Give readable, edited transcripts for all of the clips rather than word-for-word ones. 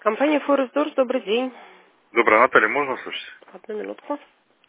Компания Forest Doors, добрый день. Доброе, Наталья, можно услышать? Одну минутку.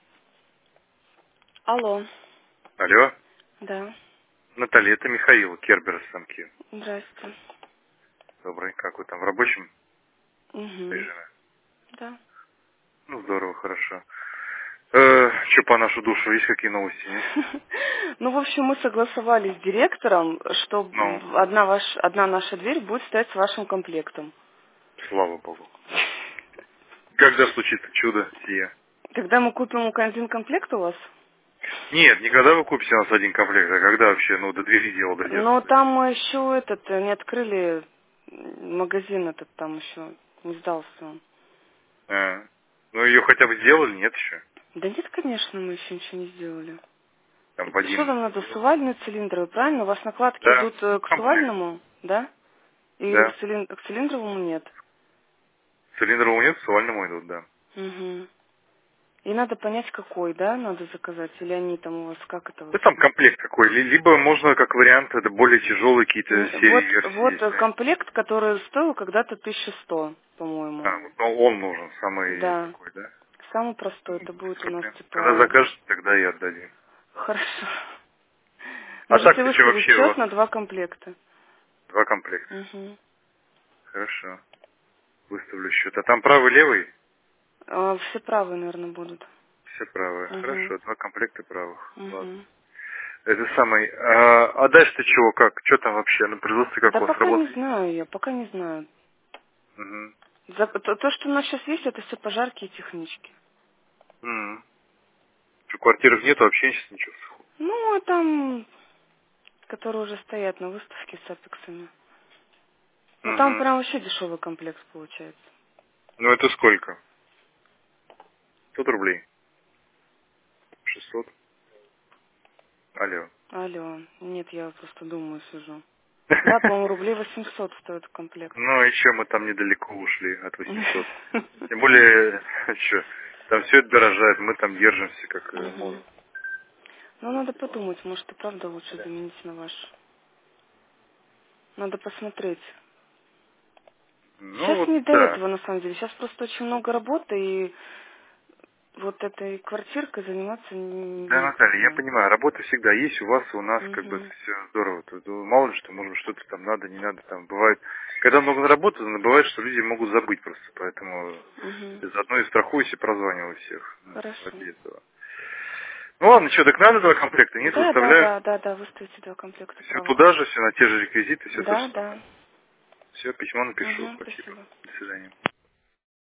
Алло. Алло. Да. Наталья, это Михаил Кербер из Самки. Здрасте. Добрый, как вы там, в рабочем Угу. режиме? Да. Ну, здорово, хорошо. Что по нашу душу, есть какие новости, нет? Ну, в общем, мы согласовали с директором, что Ну, одна наша дверь будет стоять с вашим комплектом. слава богу. Когда случится чудо сие? Когда мы купим один комплект у вас? Нет, не когда вы купите у нас один комплект, а когда вообще, до двери дело дойдет. Но там мы еще не открыли магазин этот там еще, не сдался он. Ну, ее хотя бы сделали, нет еще? Да нет, конечно, мы еще ничего не сделали. Там Это что Вадим там надо, сделал. сувальные цилиндры, правильно? У вас накладки Да, идут ну, к комплект, сувальному, да? И да. к цилиндровому нет. Цилиндрового нет, сувальному идут, да. Угу. И надо понять, какой, да, надо заказать? Или они там у вас, как это у вас? Да там комплект какой, либо можно как вариант, это более тяжелые какие-то серии версии Вот есть. комплект, который стоил когда-то 1100, по-моему. Вот, он нужен, самый Да. такой, да? Самый простой, Ну, это без будет у нас проблем. Когда типа... закажете, тогда и отдадим. Хорошо. А Можете так-то что выставить вообще у счет вас? на 2 комплекта. 2 комплекта. Угу. Хорошо. Выставлю счет. А там правый, левый? Все правые, наверное, будут. Все правые. Угу. Хорошо, 2 комплекта правых. Ладно. Угу. Это самый. А дальше-то чего, как? Что там вообще? На производстве как Да у вас пока не работает? знаю я, пока не знаю. Угу. То, что у нас сейчас есть, это все пожарки и технички. Что, квартирах нет вообще сейчас ничего? Ну, а там, которые уже стоят на выставке с апексами. Ну, там Угу. прям вообще дешевый комплект получается. Ну это сколько? 100 рублей? 600? Алло. Алло, нет, я просто думаю, сижу. Да, по-моему, рублей 800 стоит комплект. Ну, еще мы там недалеко ушли от 800. Тем более, что, там все это дорожает, мы там держимся как Мгм. можем. Ну, надо подумать, может, и правда лучше заменить на ваш. Надо посмотреть. Ну, Сейчас вот, не до да. этого, на самом деле. Сейчас просто очень много работы, и вот этой квартиркой заниматься Да, Наталья, я некогда. понимаю, работа всегда есть, у вас, у нас, как бы, Угу. все здорово. Тут, мало ли что, может быть, что-то там надо, не надо, там бывает. Когда много работы, бывает, что люди могут забыть просто, поэтому Угу. заодно и страхуюсь и прозваниваю всех. Хорошо. Ради этого. Ну ладно, что, так надо 2 комплекта? Нет, Да, да, выставляю. да, да, да, выставите 2 комплекта Все правых. туда же, все на те же реквизиты, все то же Да, самое. да. Все, письмо напишу. Угу, Спасибо. спасибо. До свидания.